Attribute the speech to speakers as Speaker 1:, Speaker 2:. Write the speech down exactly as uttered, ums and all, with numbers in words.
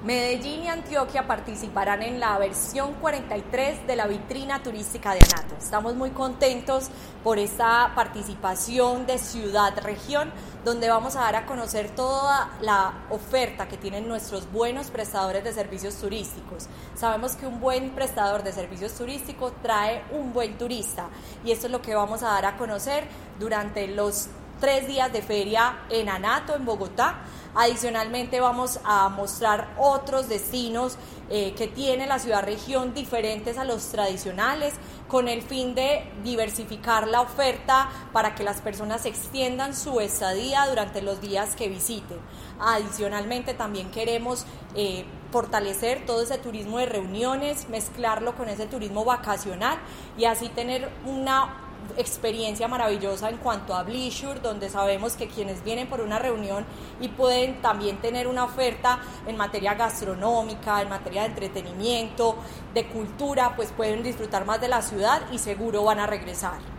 Speaker 1: Medellín y Antioquia participarán en la versión cuarenta y tres de la vitrina turística de ANATO. Estamos muy contentos por esta participación de ciudad-región, donde vamos a dar a conocer toda la oferta que tienen nuestros buenos prestadores de servicios turísticos. Sabemos que un buen prestador de servicios turísticos trae un buen turista, y esto es lo que vamos a dar a conocer durante los tres días de feria en ANATO, en Bogotá. Adicionalmente vamos a mostrar otros destinos eh, que tiene la ciudad-región diferentes a los tradicionales, con el fin de diversificar la oferta para que las personas extiendan su estadía durante los días que visiten. Adicionalmente también queremos eh, fortalecer todo ese turismo de reuniones, mezclarlo con ese turismo vacacional y así tener una experiencia maravillosa en cuanto a Bleisure, donde sabemos que quienes vienen por una reunión y pueden también tener una oferta en materia gastronómica, en materia de entretenimiento, de cultura, pues pueden disfrutar más de la ciudad y seguro van a regresar.